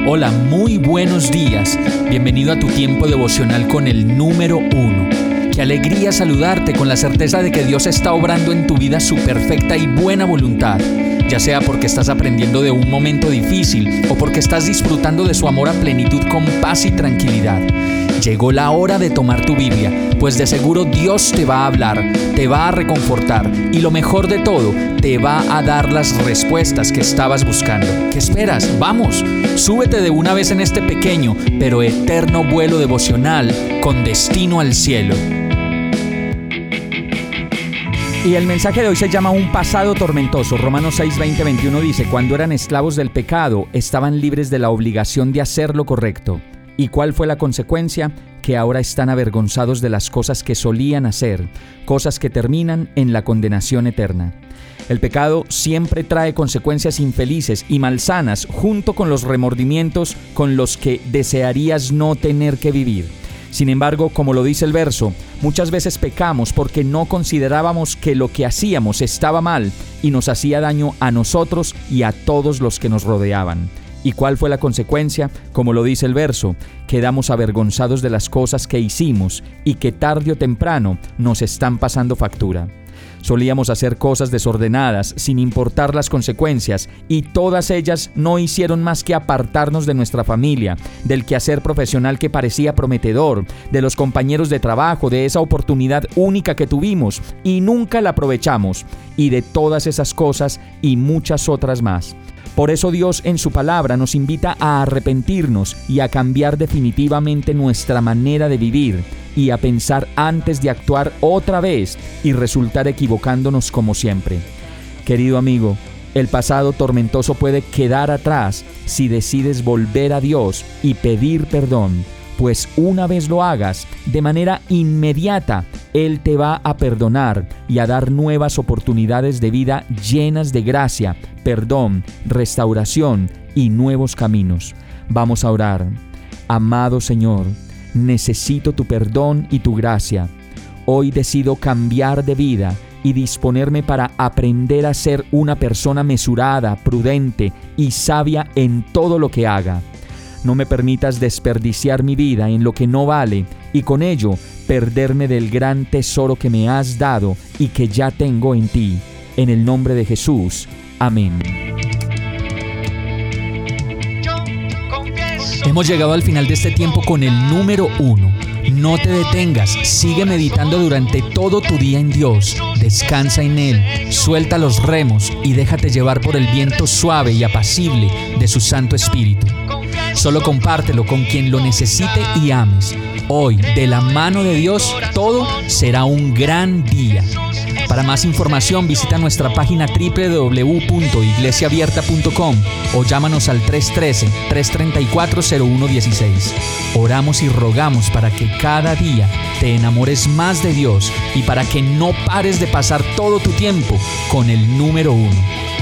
Hola, muy buenos días. Bienvenido a tu tiempo devocional con el número 1. Qué alegría saludarte con la certeza de que Dios está obrando en tu vida su perfecta y buena voluntad, ya sea porque estás aprendiendo de un momento difícil o porque estás disfrutando de su amor a plenitud con paz y tranquilidad. Llegó la hora de tomar tu Biblia, pues de seguro Dios te va a hablar, te va a reconfortar y lo mejor de todo, te va a dar las respuestas que estabas buscando. ¿Qué esperas? ¡Vamos! Súbete de una vez en este pequeño pero eterno vuelo devocional con destino al cielo. Y el mensaje de hoy se llama Un pasado tormentoso. Romanos 6, 20, 21 dice: cuando eran esclavos del pecado, estaban libres de la obligación de hacer lo correcto. ¿Y cuál fue la consecuencia? Que ahora están avergonzados de las cosas que solían hacer, cosas que terminan en la condenación eterna. El pecado siempre trae consecuencias infelices y malsanas, junto con los remordimientos con los que desearías no tener que vivir. Sin embargo, como lo dice el verso, muchas veces pecamos porque no considerábamos que lo que hacíamos estaba mal y nos hacía daño a nosotros y a todos los que nos rodeaban. ¿Y cuál fue la consecuencia? Como lo dice el verso, quedamos avergonzados de las cosas que hicimos y que tarde o temprano nos están pasando factura. Solíamos hacer cosas desordenadas sin importar las consecuencias y todas ellas no hicieron más que apartarnos de nuestra familia, del quehacer profesional que parecía prometedor, de los compañeros de trabajo, de esa oportunidad única que tuvimos y nunca la aprovechamos, y de todas esas cosas y muchas otras más. Por eso Dios en su palabra nos invita a arrepentirnos y a cambiar definitivamente nuestra manera de vivir y a pensar antes de actuar otra vez y resultar equivocándonos como siempre. Querido amigo, el pasado tormentoso puede quedar atrás si decides volver a Dios y pedir perdón, pues una vez lo hagas, de manera inmediata, Él te va a perdonar y a dar nuevas oportunidades de vida llenas de gracia, perdón, restauración y nuevos caminos. Vamos a orar. Amado Señor, necesito tu perdón y tu gracia. Hoy decido cambiar de vida y disponerme para aprender a ser una persona mesurada, prudente y sabia en todo lo que haga. No me permitas desperdiciar mi vida en lo que no vale y con ello perderme del gran tesoro que me has dado y que ya tengo en ti. En el nombre de Jesús. Amén. Hemos llegado al final de este tiempo con el número 1. No te detengas, sigue meditando durante todo tu día en Dios. Descansa en Él, suelta los remos y déjate llevar por el viento suave y apacible de su Santo Espíritu. Solo compártelo con quien lo necesite y ames. Hoy, de la mano de Dios, todo será un gran día. Para más información, visita nuestra página www.iglesiaabierta.com o llámanos al 313-334-0116. Oramos y rogamos para que cada día te enamores más de Dios y para que no pares de pasar todo tu tiempo con el número 1.